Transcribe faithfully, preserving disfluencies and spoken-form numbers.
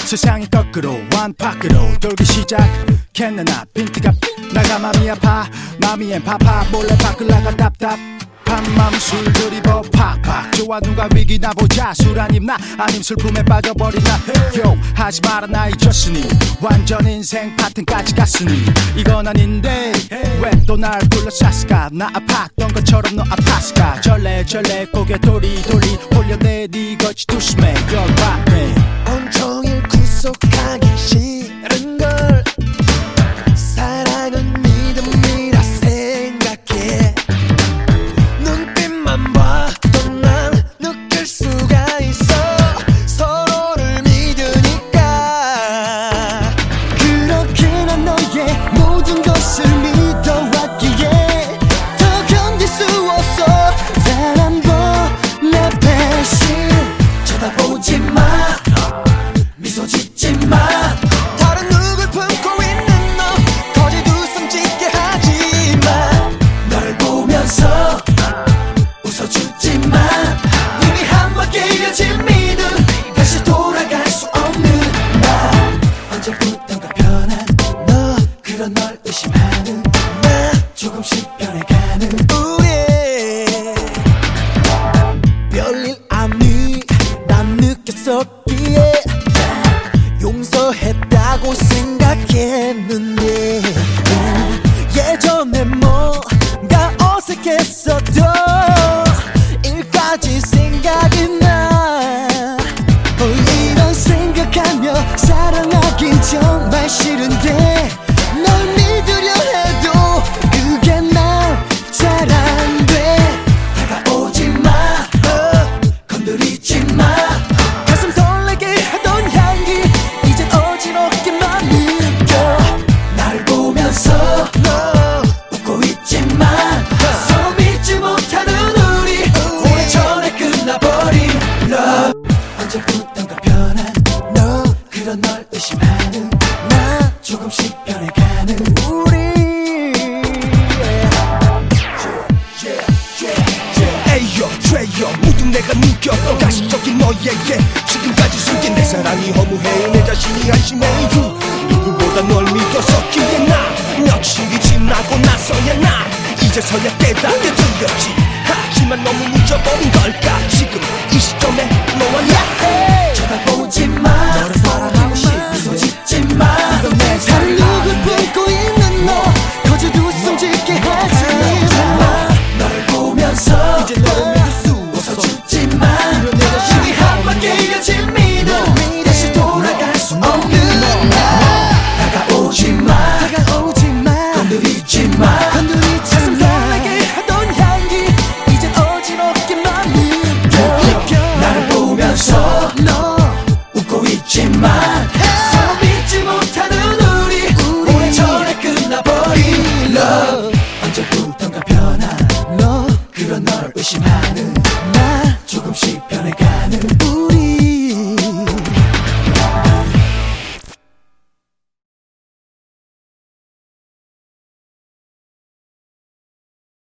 세상이 거꾸로 완파크로 돌기 시작했네. 나 빈티가 나가 맘이 아파 맘이 엠파파 몰래 밖을 나가 답답 맘 술들이 버 팍팍 좋아 누가 위기나 보자 술 아님 나 아님 슬픔에 빠져버리나 요 하지 마라 나 잊었으니 완전 인생 파튼까지 갔으니 이건 아닌데 왜 또 날 둘러쌌을까 나 아팠던 것처럼 너 아팠을까 절레절레 고개 도리도리 홀려내리 거치 조심해 열받네. 온종일 구속하기 싫은 걸 사랑은 믿음이라 생각해. 눈빛만 봐도 난 느낄 수가 있어 서로를 믿으니까. 그렇게 난 너의 모든 것을 믿어왔기에 더 견딜 수 없어 단 한 번 내 배신. 쳐다보지 마 미소 짓지 마 다른 누굴 품고 있는 너 거짓 웃음 짓게 하지 마. 너를 보면서 웃어주지 마. 이미 한 번 깨어진 믿음 다시 돌아갈 수 없는 나. 언제부턴가 변한 너 그런 널 의심하는 나 조금씩 변해가는 우리. 별일 아니 난 느꼈었기에 용서했다고 생각했는데 예전에 뭔가 어색했어도 일까지 생각이 나. 어, 이런 생각하며 사랑하긴 정말 싫은데 널 믿으려 해도 그게 날 잘 안 돼. 다가오지 마 어, 건드리지 마. 가슴 설레게 하던 향기 이젠 어지럽게만 느껴. 날 보면서 너 웃고 있지만 서로 믿지 못하는 우리 오래전에 끝나버린 love. 언제부턴가 변한 너 그런 널 의심하는 나 조금씩 변해가는 우리. 에이요 트레이요 모두 내가 느꼈던 가식적인 너에게 지금까지 숨긴 내 사랑이 허무해. 내 자신이 한심해. 이유 누구보다 널 믿었었기에 나 며칠이 지나고 나서야 나 이제서야 깨닫게 들렸지. 하지만 너무 늦어버린 걸까 지금 이 시점에 너와 나.